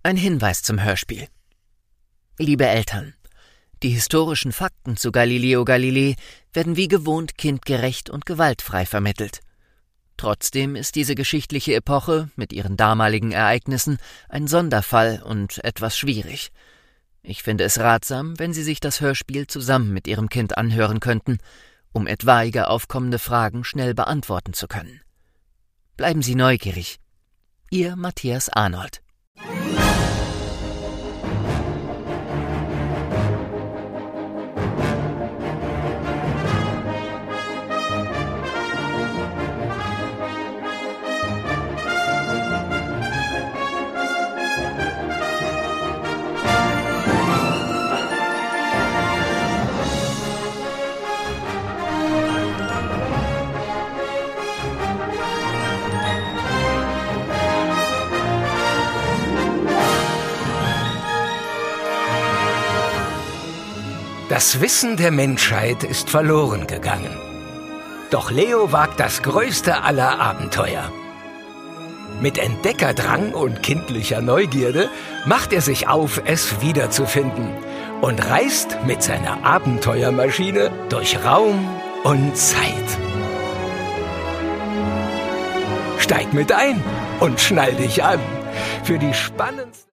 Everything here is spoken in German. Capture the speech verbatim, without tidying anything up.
Ein Hinweis zum Hörspiel. Liebe Eltern, die historischen Fakten zu Galileo Galilei werden wie gewohnt kindgerecht und gewaltfrei vermittelt. Trotzdem ist diese geschichtliche Epoche mit ihren damaligen Ereignissen ein Sonderfall und etwas schwierig. Ich finde es ratsam, wenn Sie sich das Hörspiel zusammen mit Ihrem Kind anhören könnten, um etwaige aufkommende Fragen schnell beantworten zu können. Bleiben Sie neugierig. Ihr Matthias Arnold. Das Wissen der Menschheit ist verloren gegangen. Doch Leo wagt das größte aller Abenteuer. Mit Entdeckerdrang und kindlicher Neugierde macht er sich auf, es wiederzufinden und reist mit seiner Abenteuermaschine durch Raum und Zeit. Steig mit ein und schnall dich an für die spannendste